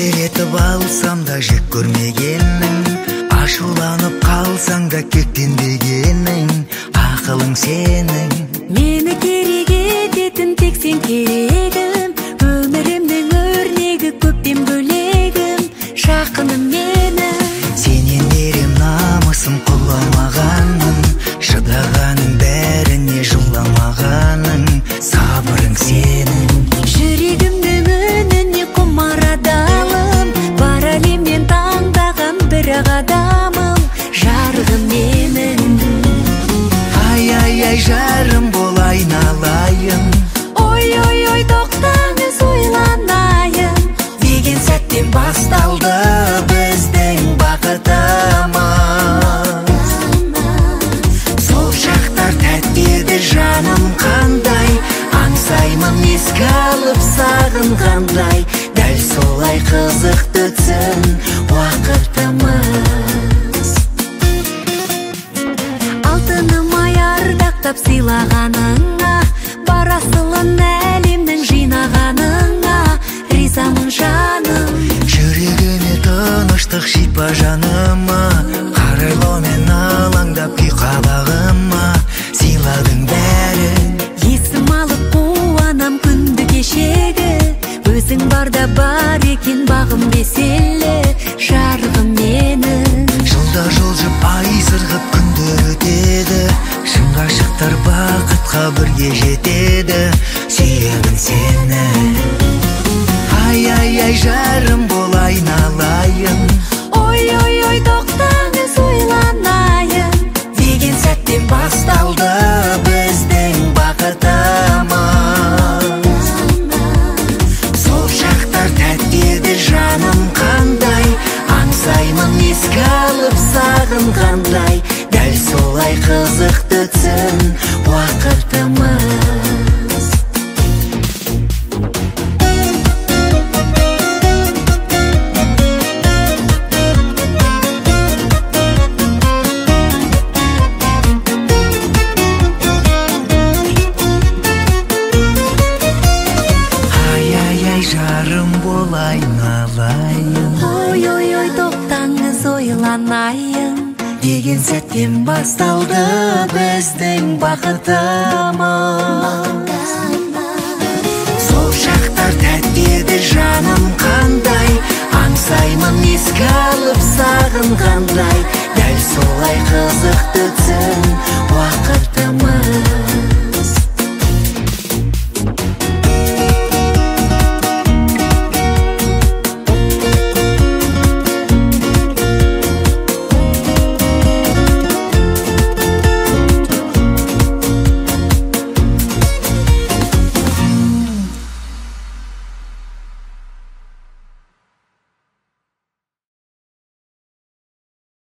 еркелетіп алсам да жек көрмегенің, ашуланып қалсаң да кектенбегенің, ақылың сенің. Мені керек ететін тек сен керегім, өмірімнің өрнегі көптен бөлегім, жақыным менің. Сенен берем намысым құламағаның, шыдағаның бәріне жыламағаның, сабырың сенің. Жүрегімнің үніне құмар адамым, бар әлемнен таңдаған бір адамым, жарығым менің. Ай, жарым бол айналайын. Ой, тоқтаңыз ойланайын, деген сәттен басталды біздің бақытымыз. Сол шақтар тәтті еді жаным қандай, аңсаймын еске алып сағынғандай, дәл солай қызықты өтсін уақытымыз. алтыным ардақтап сыйлағаныңа, бар асылын әлемнің жинағаныңа, ризамын жаным. Жүрегіме тыныштық шипа жаныма, қарайлаумен алаңдап күй қабағыма, сыйладың бәрін. Есім алып қуанам күнді кешегі, өзің барда бар екен бағым беселі, жарығым менің. Жылда жылжып ай сырғып күндер өтеді, шын ғашықтар бақытқа бірге жетеді, сүйемін сені. Ай, жарым бол айналайын. Ой, тоқтаңыз ойланайын, деген сәттен басталды біздің бақытымыз. Сол шақтар тәтті еді жаным қандай, аңсаймын еске алып сағынғандай, дәл солай қызықты өтсін уақытымыз. Жарым бол айналайын. Ой, тоқтаңыз ойланайын, деген сәттен басталды біздің бақытымыз. Сол шақтар тәтті еді жаным қандай, аңсаймын еске алып сағынғандай, дәл солай қызықты өтсін уақыт